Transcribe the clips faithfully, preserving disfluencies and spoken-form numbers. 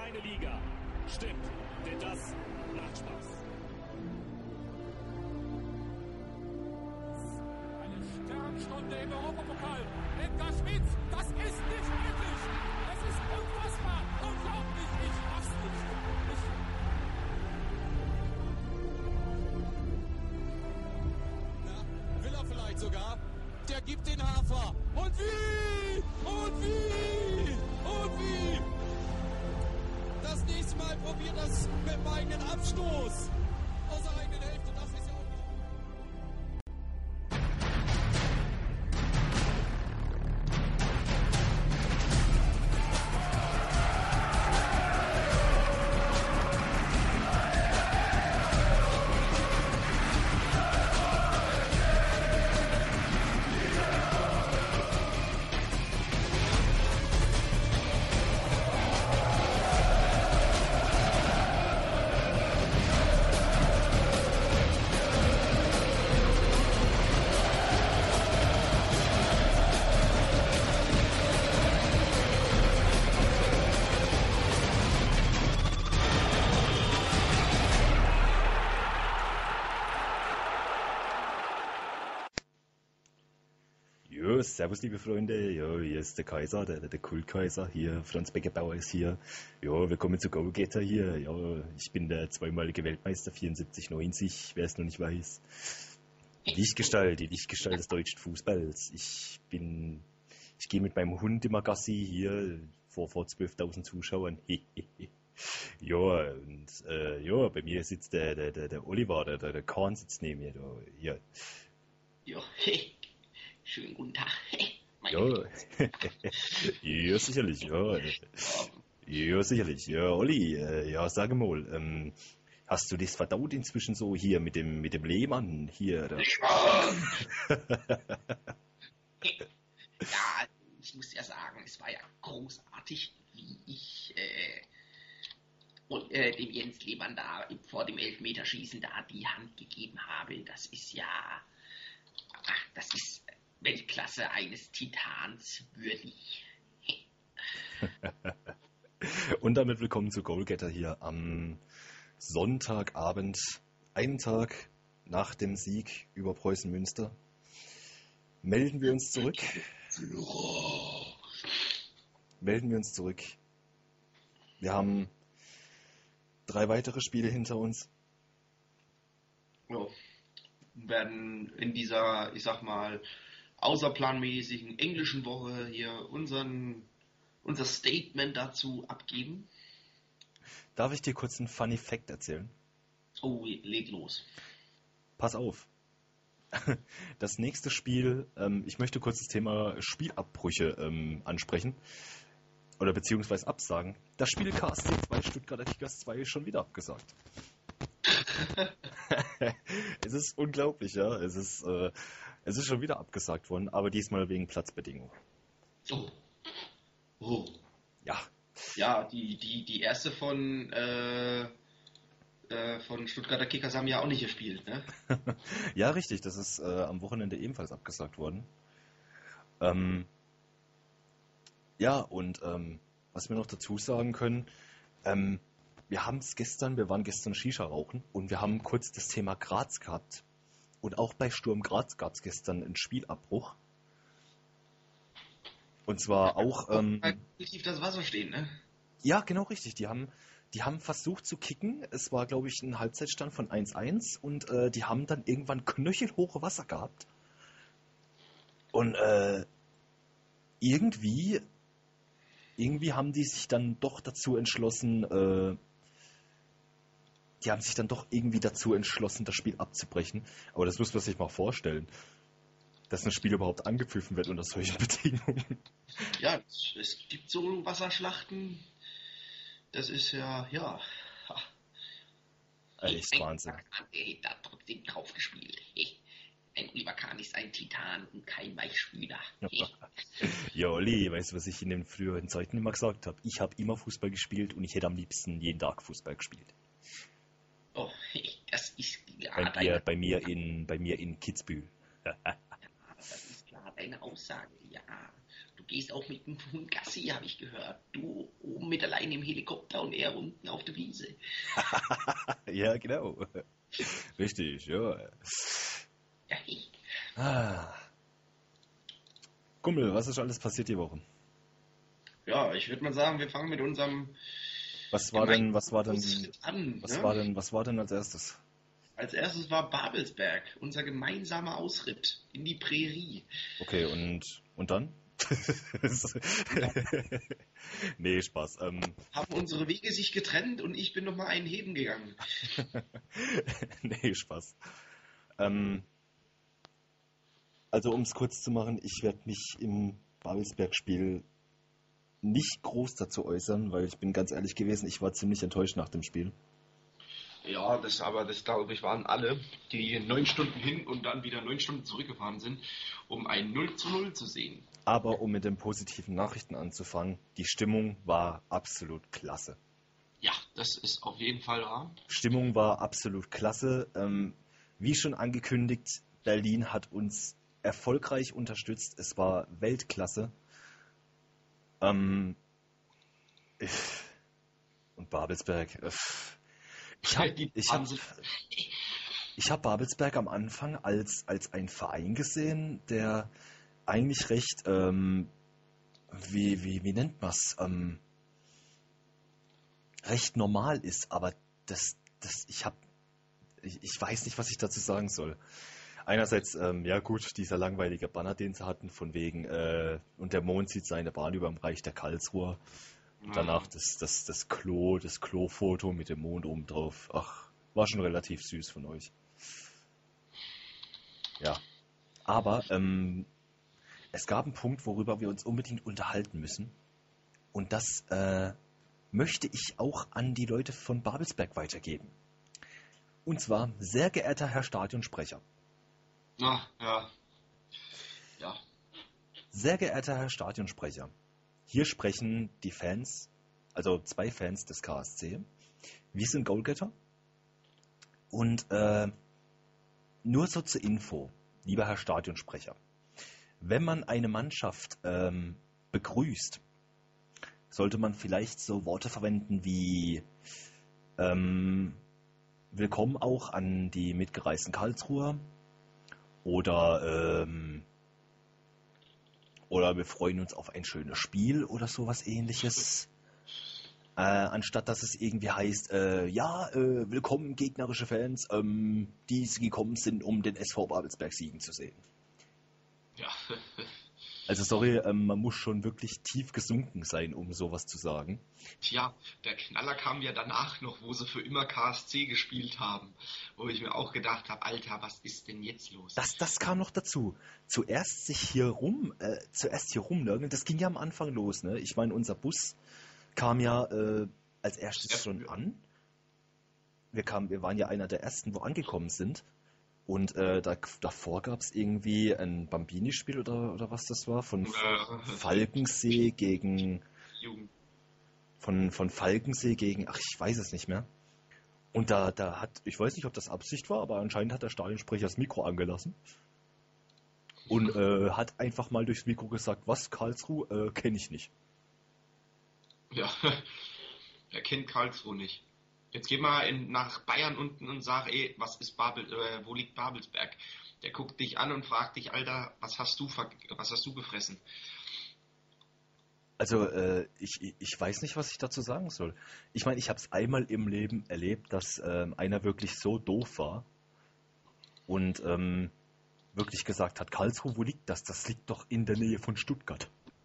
keine Liga. Stimmt, denn das macht Spaß. Eine Sternstunde im Europapokal. Edgar Schmitz, das ist nicht möglich. Es ist unfassbar, unglaublich. Ich raff's nicht. Ich Na, will er vielleicht sogar? Der gibt den Hafer. Und wie? Und wie? Und wie? Das nächste Mal probiert das mit dem eigenen Abstoß. Aus der eigenen Hälfte, das ist ja auch nicht. Jo, servus liebe Freunde, jo, hier ist der Kaiser, der, der Kultkaiser, hier, Franz Beckerbauer ist hier, jo, willkommen zu Goalgetter hier, ja, ich bin der zweimalige Weltmeister, vierundsiebzig neunzig, wer es noch nicht weiß, Lichtgestalt, die Lichtgestalt des deutschen Fußballs, ich bin, ich gehe mit meinem Hund immer Gassi hier, vor, vor zwölftausend Zuschauern, ja, und, äh, ja, bei mir sitzt der, der, der, der Oliver, der, der, der Kahn sitzt neben mir, da, hier. Ja, hey. Schönen guten Tag. Ja. Ja, sicherlich, ja. Ja, sicherlich. Ja, Olli, äh, ja, sag mal, ähm, hast du das verdaut inzwischen so hier mit dem, mit dem Lehmann hier? Da? Ja, ich muss ja sagen, es war ja großartig, wie ich äh, und, äh, dem Jens Lehmann da vor dem Elfmeterschießen da die Hand gegeben habe. Das ist ja, ach, das ist Weltklasse eines Titans würdig. Und damit willkommen zu Goalgetter hier am Sonntagabend, einen Tag nach dem Sieg über Preußen Münster. Melden wir uns zurück. Melden wir uns zurück. Wir haben drei weitere Spiele hinter uns. Ja, werden in dieser, ich sag mal, außerplanmäßigen englischen Woche hier unseren, unser Statement dazu abgeben. Darf ich dir kurz einen Funny Fact erzählen? Oh, leg los. Pass auf. Das nächste Spiel, ähm, ich möchte kurz das Thema Spielabbrüche ähm, ansprechen. Oder beziehungsweise absagen. Das Spiel K S C zwei, Stuttgarter Kickers zwei ist schon wieder abgesagt. Es ist unglaublich, ja. Es ist, äh, es ist schon wieder abgesagt worden, aber diesmal wegen Platzbedingungen. Oh. Oh. Ja. Ja, die, die, die erste von, äh, äh, von Stuttgarter Kickers haben ja auch nicht gespielt, ne? Ja, richtig. Das ist äh, am Wochenende ebenfalls abgesagt worden. Ähm, ja, und ähm, was wir noch dazu sagen können, ähm, wir haben es gestern, wir waren gestern Shisha rauchen und wir haben kurz das Thema Graz gehabt. Und auch bei Sturm Graz gab es gestern einen Spielabbruch. Und zwar auch... Ähm, tief das Wasser stehen, ne? Ja, genau richtig. Die haben, die haben versucht zu kicken. Es war, glaube ich, ein Halbzeitstand von eins eins und äh, die haben dann irgendwann knöchelhohe Wasser gehabt. Und äh, irgendwie, irgendwie haben die sich dann doch dazu entschlossen, äh, die haben sich dann doch irgendwie dazu entschlossen, das Spiel abzubrechen. Aber das muss man sich mal vorstellen, dass ein Spiel überhaupt angepfiffen wird unter solchen Bedingungen. Ja, es, es gibt so Wasserschlachten. Das ist ja, ja. Echt Wahnsinn. Hey, da trotzdem drauf gespielt. Ein Oliver Kahn ist ein Titan und kein Weichspüler. Ja, Olli, weißt du, was ich in den früheren Zeiten immer gesagt habe? Ich habe immer Fußball gespielt und ich hätte am liebsten jeden Tag Fußball gespielt. Oh, das ist klar. Bei mir, bei mir in, bei mir in Kitzbühel. Das ist klar deine Aussage, ja. Du gehst auch mit dem Hund Gassi, habe ich gehört. Du oben mit allein im Helikopter und er unten auf der Wiese. Ja, genau. Richtig, ja. Ja, ich. Ah. Kumpel, was ist alles passiert die Woche? Ja, ich würde mal sagen, wir fangen mit unserem Was war denn, was war denn, Ausritt an. was Ne? war denn, was war denn als erstes? Als erstes war Babelsberg, unser gemeinsamer Ausritt in die Prärie. Okay, und, und dann? Nee, Spaß. Ähm, Haben unsere Wege sich getrennt und ich bin nochmal einen heben gegangen. nee, Spaß. Ähm, also um es kurz zu machen, ich werde mich im Babelsberg-Spiel nicht groß dazu äußern, weil ich bin ganz ehrlich gewesen, ich war ziemlich enttäuscht nach dem Spiel. Ja, das aber, das glaube ich, waren alle, die neun Stunden hin und dann wieder neun Stunden zurückgefahren sind, um ein null zu null zu sehen. Aber um mit den positiven Nachrichten anzufangen, die Stimmung war absolut klasse. Ja, das ist auf jeden Fall wahr. Stimmung war absolut klasse. Ähm, wie schon angekündigt, Berlin hat uns erfolgreich unterstützt. Es war Weltklasse. Ähm, ich, und Babelsberg. äh, Ich habe Die ich hab, Wahnsinn. ich hab Babelsberg am Anfang als, als ein Verein gesehen, der eigentlich recht, ähm, wie, wie, wie nennt man's, ähm, recht normal ist, aber das, das, ich hab, ich, ich weiß nicht, was ich dazu sagen soll. Einerseits, ähm, ja gut, dieser langweilige Banner, den sie hatten, von wegen, äh, und der Mond zieht seine Bahn über dem Reich der Karlsruher. Und danach das, das, das Klo, das Klo-Foto mit dem Mond oben drauf. Ach, war schon relativ süß von euch. Ja. Aber ähm, es gab einen Punkt, worüber wir uns unbedingt unterhalten müssen. Und das äh, möchte ich auch an die Leute von Babelsberg weitergeben. Und zwar, sehr geehrter Herr Stadionsprecher. Ah, ja. Ja. Sehr geehrter Herr Stadionsprecher. Hier sprechen die Fans, also zwei Fans des K S C. Wir sind Goalgetter. Und äh, nur so zur Info, lieber Herr Stadionsprecher. Wenn man eine Mannschaft ähm, begrüßt, sollte man vielleicht so Worte verwenden wie ähm, Willkommen auch an die mitgereisten Karlsruher oder ähm, Oder wir freuen uns auf ein schönes Spiel oder sowas ähnliches. Äh, anstatt dass es irgendwie heißt, äh, ja, äh, willkommen gegnerische Fans, ähm, die gekommen sind, um den S V Babelsberg siegen zu sehen. Ja. Also sorry, ähm, man muss schon wirklich tief gesunken sein, um sowas zu sagen. Tja, der Knaller kam ja danach noch, wo sie für immer K S C gespielt haben. Wo ich mir auch gedacht habe, Alter, was ist denn jetzt los? Das, das kam noch dazu. Zuerst sich hier rum, äh, zuerst hier rumnörgeln, das ging ja am Anfang los, ne? Ich meine, unser Bus kam ja äh, als erstes Ja, schon ja. an. Wir kamen, wir waren ja einer der ersten, wo angekommen sind. Und äh, da, davor gab es irgendwie ein Bambini-Spiel oder, oder was das war, von Äh, Falkensee gegen, Jugend. von, von Falkensee gegen, ach, ich weiß es nicht mehr. Und da, da hat, ich weiß nicht, ob das Absicht war, aber anscheinend hat der Stadionsprecher das Mikro angelassen. Und äh, hat einfach mal durchs Mikro gesagt, was, Karlsruhe, äh, kenne ich nicht. Ja, er kennt Karlsruhe nicht. Jetzt geh mal in, nach Bayern unten und sag, ey, was ist Babel, äh, wo liegt Babelsberg? Der guckt dich an und fragt dich, Alter, was hast du, ver was hast du gefressen? Also, äh, ich, ich weiß nicht, was ich dazu sagen soll. Ich meine, ich habe es einmal im Leben erlebt, dass ähm, einer wirklich so doof war und ähm, wirklich gesagt hat, Karlsruhe, wo liegt das? Das liegt doch in der Nähe von Stuttgart.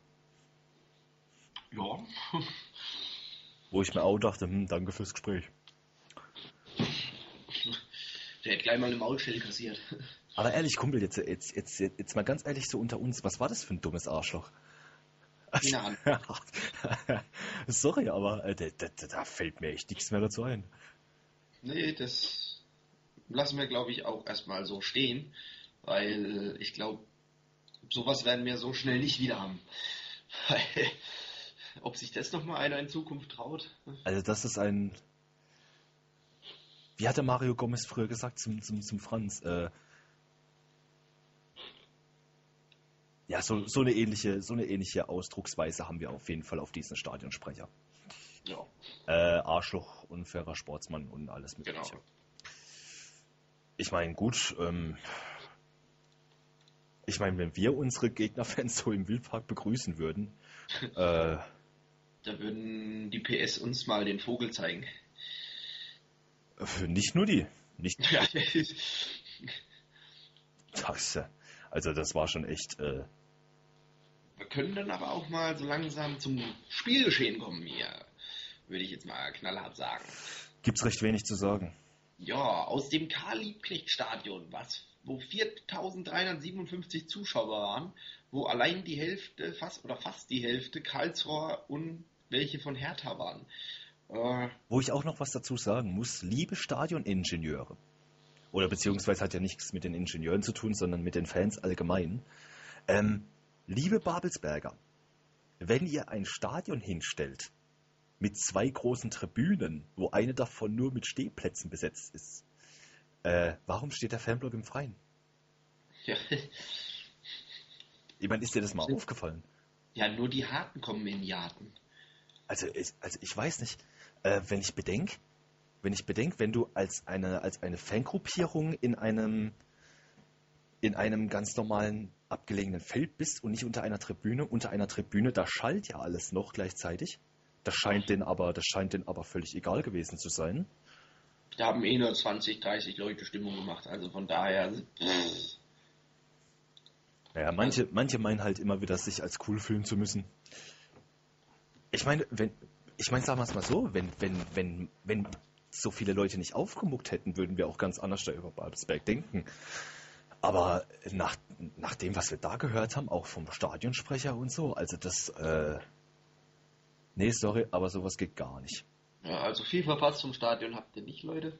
Ja, Wo ich mir auch dachte, hm, danke fürs Gespräch. Der hätte gleich mal eine Maulschelle kassiert. Aber ehrlich, Kumpel, jetzt, jetzt, jetzt, jetzt mal ganz ehrlich so unter uns, was war das für ein dummes Arschloch? Keine Ahnung. Sorry, aber äh, da, da, da fällt mir echt nichts mehr dazu ein. Nee, das lassen wir, glaube ich, auch erstmal so stehen, weil ich glaube, sowas werden wir so schnell nicht wieder haben. Ob sich das nochmal einer in Zukunft traut? Also das ist ein... Wie hat der Mario Gomez früher gesagt zum, zum, zum Franz? Äh, Ja, so, so, eine ähnliche, so eine ähnliche Ausdrucksweise haben wir auf jeden Fall auf diesen Stadionsprecher. Ja. Äh, Arschloch, unfairer Sportsmann und alles Mögliche. Genau. Ich meine, gut, ähm, ich meine, wenn wir unsere Gegnerfans so im Wildpark begrüßen würden, äh, Da würden die P S uns mal den Vogel zeigen. nicht nur die. Nicht, Ja, das, also das war schon echt... Äh, wir können dann aber auch mal so langsam zum Spielgeschehen kommen hier, würde ich jetzt mal knallhart sagen. gibt's recht wenig zu sagen. Ja, aus dem Karl-Liebknecht-Stadion, was, wo viertausenddreihundertsiebenundfünfzig Zuschauer waren, wo allein die Hälfte, fast oder fast die Hälfte Karlsruher und welche von Hertha waren. Äh, Wo ich auch noch was dazu sagen muss, liebe Stadioningenieure, oder beziehungsweise hat ja nichts mit den Ingenieuren zu tun, sondern mit den Fans allgemein. Ähm, liebe Babelsberger, wenn ihr ein Stadion hinstellt mit zwei großen Tribünen, wo eine davon nur mit Stehplätzen besetzt ist, äh, warum steht der Fanblock im Freien? ja, Ich meine, ist dir das mal aufgefallen? ja, nur die Harten kommen in Jarten. Also, ich, also ich weiß nicht, äh, wenn ich bedenke, wenn ich bedenke, wenn du als eine, als eine Fangruppierung in einem, in einem ganz normalen abgelegenen Feld bist und nicht unter einer Tribüne, unter einer Tribüne, da schallt ja alles noch gleichzeitig. Das scheint denen aber, das scheint denen aber völlig egal gewesen zu sein. Da haben eh nur zwanzig, dreißig Leute Stimmung gemacht, also von daher. Pff, Naja, manche, manche meinen halt immer wieder, sich als cool fühlen zu müssen. Ich meine, wenn, ich meine, sagen wir es mal so, wenn, wenn, wenn, wenn so viele Leute nicht aufgemuckt hätten, würden wir auch ganz anders da über Babelsberg denken. Aber nach, nach dem, was wir da gehört haben, auch vom Stadionsprecher und so, also das, äh, nee, sorry, aber sowas geht gar nicht. ja, also viel verpasst zum Stadion habt ihr nicht, Leute.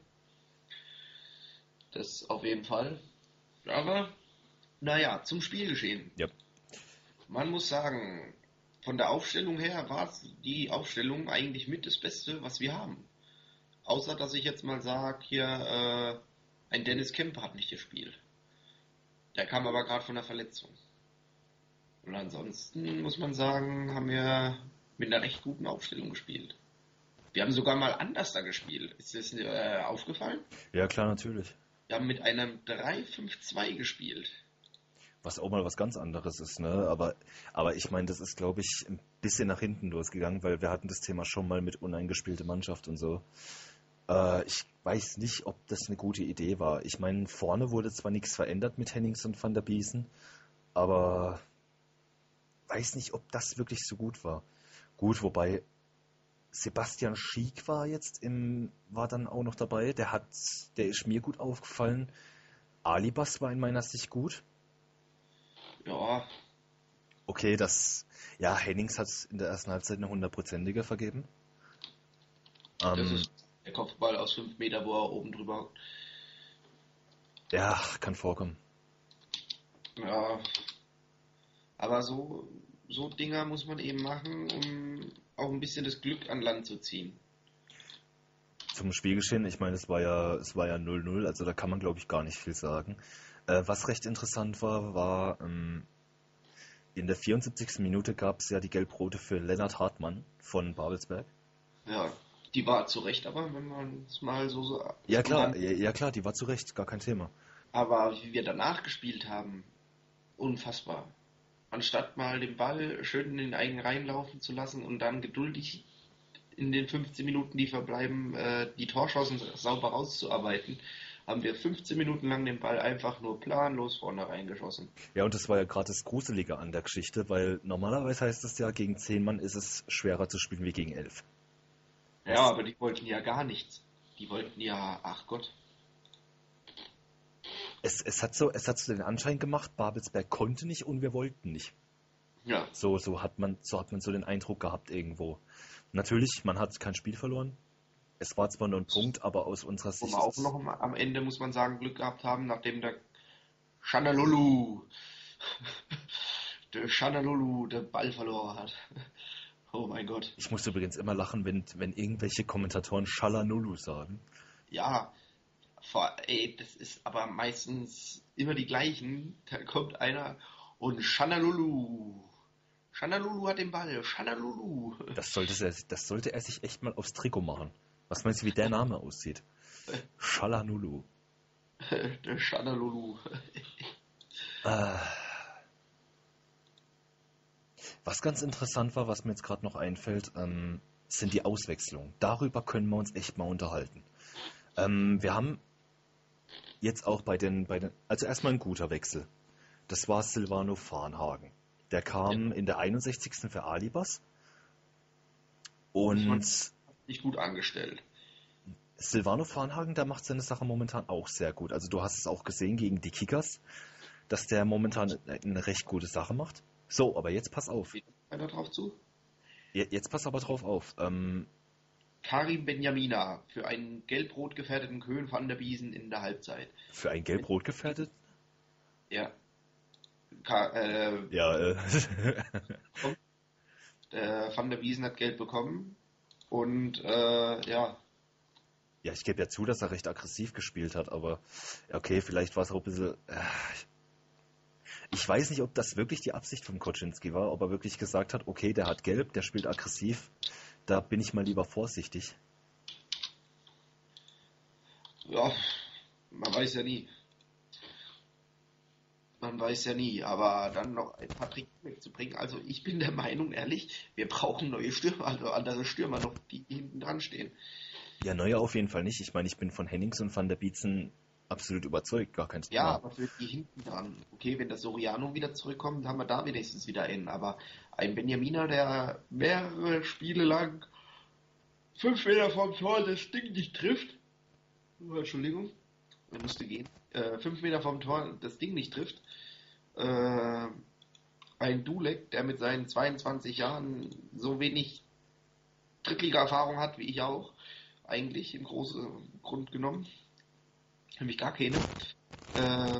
Das auf jeden Fall. Aber, naja, zum Spielgeschehen. Ja. Man muss sagen, von der Aufstellung her war die Aufstellung eigentlich mit das Beste, was wir haben. Außer, dass ich jetzt mal sage, hier, äh, ein Dennis Kemper hat nicht gespielt. Der kam aber gerade von der Verletzung. Und ansonsten muss man sagen, haben wir mit einer recht guten Aufstellung gespielt. Wir haben sogar mal anders da gespielt. Ist das äh, aufgefallen? Ja, klar, natürlich. Wir haben mit einem drei fünf zwei gespielt. Was auch mal was ganz anderes ist, ne? Aber, aber ich meine, das ist, glaube ich, ein bisschen nach hinten losgegangen, weil wir hatten das Thema schon mal mit uneingespielter Mannschaft und so. Äh, ich weiß nicht, ob das eine gute Idee war. Ich meine, vorne wurde zwar nichts verändert mit Hennings und Van der Biesen, aber weiß nicht, ob das wirklich so gut war. Gut, wobei Sebastian Schiek war jetzt im, war dann auch noch dabei. Der hat, der ist mir gut aufgefallen. Alibas war in meiner Sicht gut. Ja, Okay, das, ja, Hennings hat in der ersten Halbzeit eine hundertprozentige vergeben. das Ähm, ist der Kopfball aus fünf Meter, wo er oben drüber hockt. ja, kann vorkommen. Ja, aber so, so Dinger muss man eben machen, um auch ein bisschen das Glück an Land zu ziehen. Zum Spielgeschehen, ich meine, es war ja, es war ja null null, also da kann man, glaube ich, gar nicht viel sagen. Äh, was recht interessant war, war, ähm, in der vierundsiebzigsten Minute gab es ja die Gelb-Rote für Lennart Hartmann von Babelsberg. Ja, die war zu Recht, aber wenn man es mal so... so Ja klar, ja, ja klar, die war zu Recht, gar kein Thema. Aber wie wir danach gespielt haben, unfassbar. Anstatt mal den Ball schön in den eigenen Reihen laufen zu lassen und dann geduldig in den fünfzehn Minuten, die verbleiben, äh, die Torchancen sauber rauszuarbeiten, haben wir fünfzehn Minuten lang den Ball einfach nur planlos vorne reingeschossen. Ja, und das war ja gerade das Gruselige an der Geschichte, weil normalerweise heißt es ja, gegen zehn Mann ist es schwerer zu spielen wie gegen elf. Ja, aber die wollten ja gar nichts. Die wollten ja, ach Gott. Es, es, hat so, es hat so den Anschein gemacht, Babelsberg konnte nicht und wir wollten nicht. Ja, So, so, hat man, so hat man so den Eindruck gehabt irgendwo. Natürlich, man hat kein Spiel verloren. Es war zwar nur ein Punkt, aber aus unserer wo Sicht... wir auch noch am- am Ende, muss man sagen, Glück gehabt haben, nachdem der Shanalulu, der Shanalulu den Ball verloren hat. Oh mein Gott. Ich muss übrigens immer lachen, wenn, wenn irgendwelche Kommentatoren Shalanulu sagen. Ja, vor, ey, das ist aber meistens immer die gleichen. Da kommt einer, Und Chanalulu. Chanalulu hat den Ball. Chanalulu. Das sollte, er, das sollte er sich echt mal aufs Trikot machen. Was meinst du, wie der Name aussieht? Chalanulu. Der Chanalulu. äh. Was ganz interessant war, was mir jetzt gerade noch einfällt, ähm, sind die Auswechslungen. Darüber können wir uns echt mal unterhalten. Ähm, wir haben jetzt auch bei den, bei den, also erstmal ein guter Wechsel. Das war Silvano Varnhagen. Der kam ja. in der einundsechzigsten für Alibas. Und nicht gut angestellt. Silvano Varnhagen, der macht seine Sache momentan auch sehr gut. Also du hast es auch gesehen gegen die Kickers, dass der momentan eine recht gute Sache macht. So, aber jetzt pass auf. Einer drauf zu? Jetzt pass aber drauf auf. Ähm, Karim Benjamina für einen gelb-rot gefährdeten Köhn van der Biesen in der Halbzeit. Für einen gelb-rot gefährdet? Ja. Ka äh, ja, äh. der Van der Biesen hat Geld bekommen und äh, ja. Ja, ich gebe ja zu, dass er recht aggressiv gespielt hat, aber okay, vielleicht war es auch ein bisschen... Äh, ich weiß nicht, ob das wirklich die Absicht von Koczynski war, ob er wirklich gesagt hat, okay, der hat gelb, der spielt aggressiv, da bin ich mal lieber vorsichtig. Ja, man weiß ja nie. Man weiß ja nie, aber dann noch ein paar Tricks wegzubringen. Also ich bin der Meinung, ehrlich, wir brauchen neue Stürmer, also andere Stürmer noch, die hinten dran stehen. Ja, neue auf jeden Fall nicht. Ich meine, ich bin von Hennings und Van der Bietzen absolut überzeugt, gar kein Thema. Ja, aber für die hinten dran. Okay, wenn der Soriano wieder zurückkommt, haben wir da wenigstens wieder einen. Aber ein Benjamina, der mehrere Spiele lang fünf Meter vom Tor das Ding nicht trifft. Oh, Entschuldigung, er musste gehen. Äh, fünf Meter vom Tor das Ding nicht trifft. Äh, ein Dulek, der mit seinen zweiundzwanzig Jahren so wenig Drittliga-Erfahrung hat, wie ich auch, eigentlich im großen Grund genommen. Nämlich gar keine. Äh,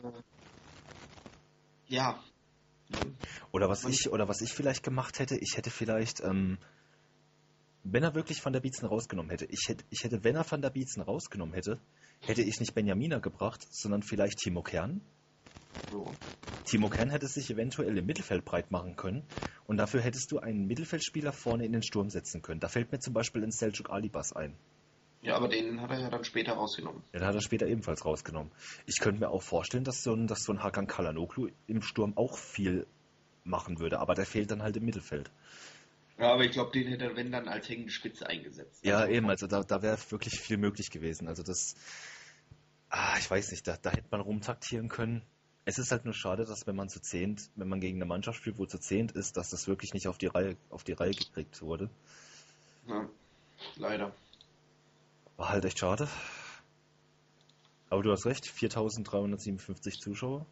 ja. Oder was ich, oder was ich vielleicht gemacht hätte, ich hätte vielleicht, ähm, wenn er wirklich Van der Bietzen rausgenommen hätte, ich hätte, ich hätte, wenn er Van der Bietzen rausgenommen hätte, hätte ich nicht Benjamina gebracht, sondern vielleicht Timo Kern. So. Timo Kern hätte sich eventuell im Mittelfeld breit machen können und dafür hättest du einen Mittelfeldspieler vorne in den Sturm setzen können. Da fällt mir zum Beispiel ein Selçuk Alibas ein. Ja, aber den hat er ja dann später rausgenommen. Den hat er später ebenfalls rausgenommen. Ich könnte mir auch vorstellen, dass so ein, dass so ein Hakan Çalhanoğlu im Sturm auch viel machen würde, aber der fehlt dann halt im Mittelfeld. Ja, aber ich glaube, den hätte er, wenn, dann als hängende Spitze eingesetzt. Ja, also, eben, also da, da wäre wirklich viel möglich gewesen. Also das, ah, ich weiß nicht, da, da hätte man rumtaktieren können. Es ist halt nur schade, dass wenn man zu zehnt, wenn man gegen eine Mannschaft spielt, wo zu zehnt ist, dass das wirklich nicht auf die Reihe, auf die Reihe gekriegt wurde. Ja, leider. War halt echt schade. Aber du hast recht, viertausenddreihundertsiebenundfünfzig Zuschauer.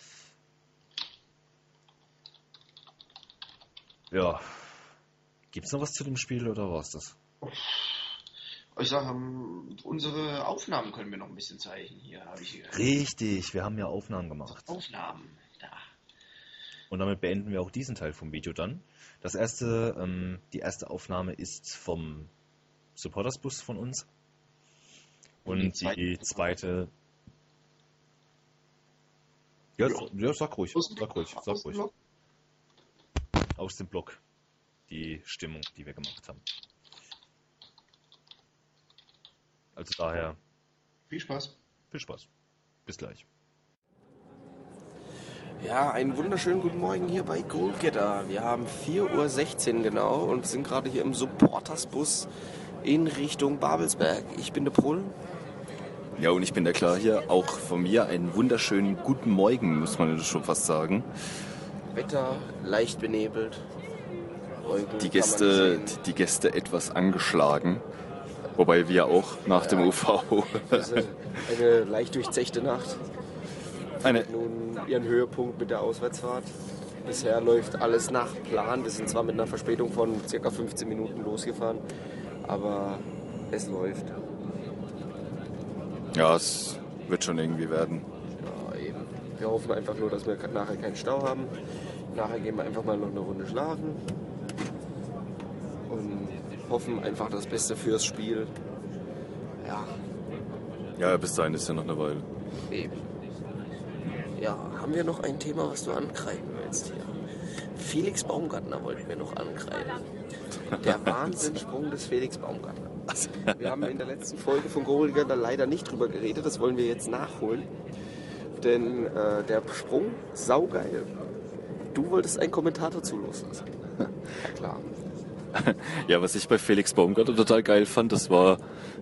Ja. Gibt's noch was zu dem Spiel oder war's das? Ich sage, unsere Aufnahmen können wir noch ein bisschen zeigen. Hier habe ich hier. Richtig, wir haben ja Aufnahmen gemacht. Aufnahmen, da. Und damit beenden wir auch diesen Teil vom Video dann. Das erste, ähm, die erste Aufnahme ist vom Supportersbus von uns. Und die zweite, die zweite ja, ja. ja, sag ruhig, sag ruhig, sag ruhig. Aus dem Block. Die Stimmung, die wir gemacht haben. Also daher. Viel Spaß. Viel Spaß. Bis gleich. Ja, einen wunderschönen guten Morgen hier bei Goalgetter. Wir haben vier Uhr sechzehn genau und sind gerade hier im Supportersbus in Richtung Babelsberg. Ich bin der Prul. Ja, und ich bin der Klar hier. Auch von mir einen wunderschönen guten Morgen, muss man schon fast sagen. Wetter leicht benebelt. Wolken die Gäste, die Gäste etwas angeschlagen. Wobei wir auch nach dem U V. Also eine leicht durchzechte Nacht. Eine nun ihren Höhepunkt mit der Auswärtsfahrt. Bisher läuft alles nach Plan. Wir sind zwar mit einer Verspätung von ca. fünfzehn Minuten losgefahren, aber es läuft. Ja, es wird schon irgendwie werden. Ja, eben. Wir hoffen einfach nur, dass wir nachher keinen Stau haben. Nachher gehen wir einfach mal noch eine Runde schlafen. Und hoffen einfach das Beste fürs Spiel. Ja. Ja, bis dahin ist ja noch eine Weile. Eben. ja, haben wir noch ein Thema, was du ankreiden willst hier? Felix Baumgartner wollten wir noch ankreiden. Der Wahnsinnssprung des Felix Baumgartner. Wir haben in der letzten Folge von Goalgetter da leider nicht drüber geredet, das wollen wir jetzt nachholen. Denn äh, der Sprung, saugeil. Du wolltest einen Kommentar dazu loslassen. Ja, klar. Ja, was ich bei Felix Baumgartner total geil fand, das war,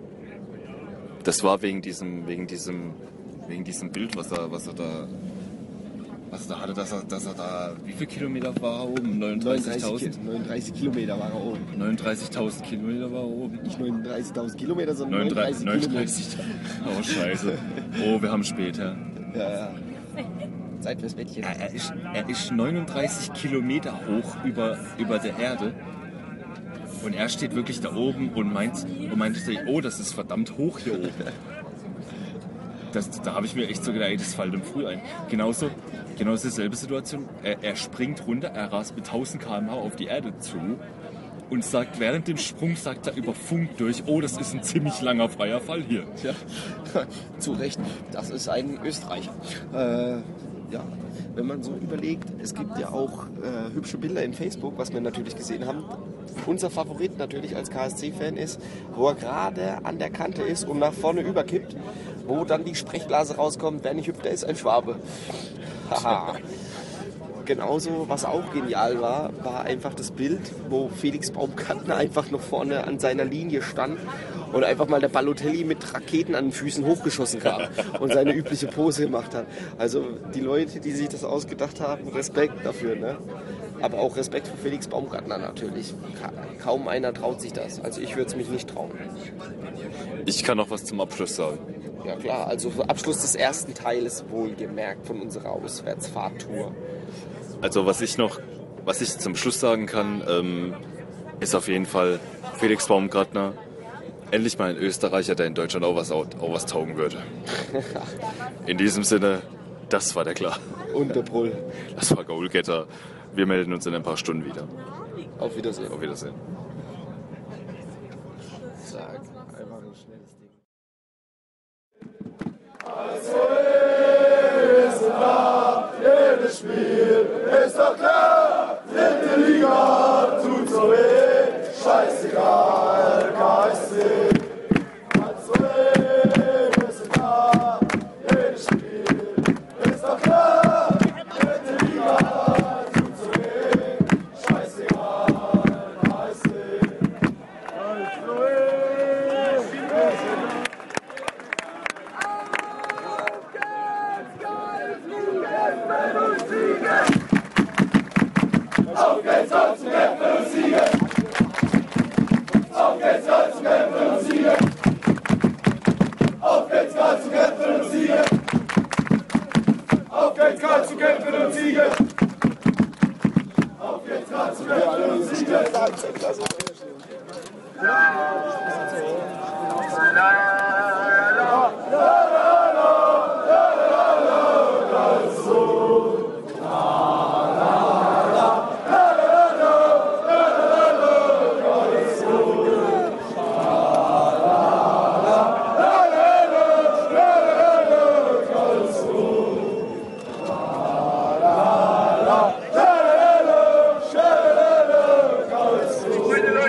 das war wegen diesem, wegen diesem, wegen diesem Bild, was er, was er da, was er da hatte, dass er, dass er da, wie viele Kilometer war er oben? neununddreißigtausend? neununddreißig Kilometer war er oben. neununddreißigtausend Kilometer war er oben. Nicht neununddreißigtausend Kilometer, sondern neununddreißig, neununddreißig Kilometer. Oh, scheiße. Oh, wir haben später. Ja, ja. Zeit fürs Bettchen. Er, er, ist, er ist neununddreißig Kilometer hoch über, über der Erde. Und er steht wirklich da oben und meint, und meint oh, das ist verdammt hoch hier oben. Das, da habe ich mir echt so gedacht, ey, das fällt ihm früh ein. Genauso, genauso dieselbe Situation. Er, er springt runter, er rast mit tausend Kilometer pro Stunde auf die Erde zu und sagt, während dem Sprung sagt er über Funk durch, oh, das ist ein ziemlich langer freier Fall hier. Tja, zu Recht, das ist ein Österreicher. Äh, ja, wenn man so überlegt, es gibt ja auch äh, hübsche Bilder in Facebook, was wir natürlich gesehen haben. Unser Favorit natürlich als K S C-Fan ist, wo er gerade an der Kante ist und nach vorne überkippt, wo dann die Sprechblase rauskommt, wer nicht hüpft, der ist ein Schwabe. Haha. Genauso, was auch genial war, war einfach das Bild, wo Felix Baumgartner einfach noch vorne an seiner Linie stand und einfach mal der Balotelli mit Raketen an den Füßen hochgeschossen kam und seine übliche Pose gemacht hat. Also die Leute, die sich das ausgedacht haben, Respekt dafür, ne? Aber auch Respekt für Felix Baumgartner natürlich. Kaum einer traut sich das. Also ich würde es mich nicht trauen. Ich kann noch was zum Abschluss sagen. Ja klar, also Abschluss des ersten Teiles wohlgemerkt von unserer Auswärtsfahrttour. Also was ich noch, was ich zum Schluss sagen kann, ähm, ist auf jeden Fall Felix Baumgartner. Endlich mal ein Österreicher, der in Deutschland auch was, auch was taugen würde. In diesem Sinne, das war der Klar. Und der Brüll. Das war Goalgetter. Wir melden uns in ein paar Stunden wieder. Auf Wiedersehen. Auf Wiedersehen. Zack, einfach ein schnelles Ding. Also ist da, jedes Spiel ist doch klar. Dritte Liga tut so weh, scheißegal, K S C. Also ist da, jedes Spiel ist doch klar. Dritte Liga tut so weh, scheißegal, K S C. Also Auf geht's, Gott zu kämpfen und siegen! Auf geht's, Gott zu kämpfen und siegen! Auf geht's, Gott zu kämpfen und siegen! Auf geht's, Gott zu kämpfen und siegen! Auf geht's, Gott zu kämpfen und siegen!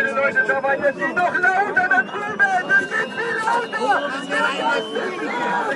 Noch lauter da drüben! Das geht viel lauter!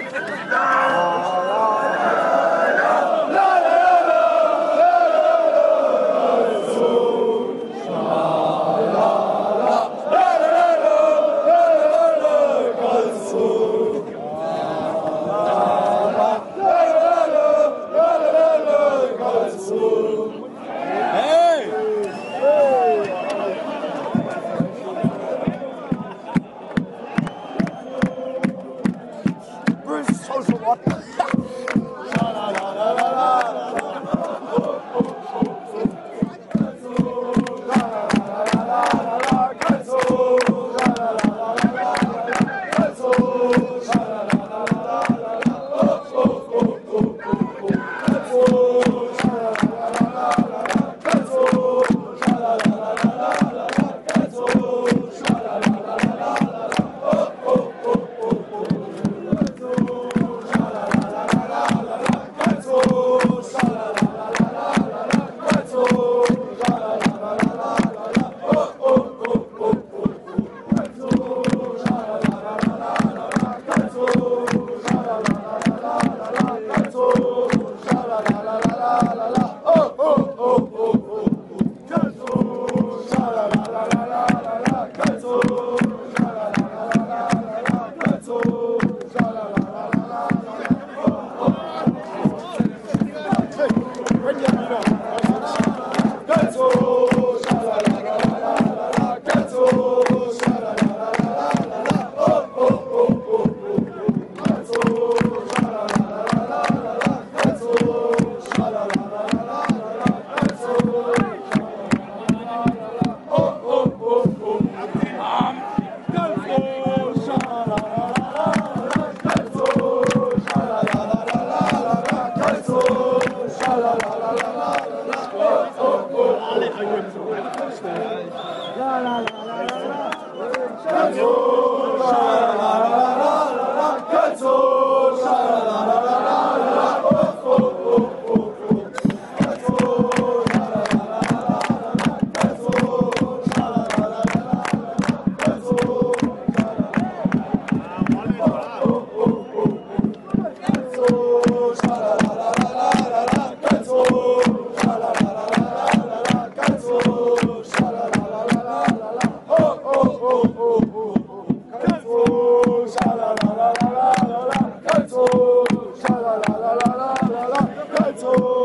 uns hoch.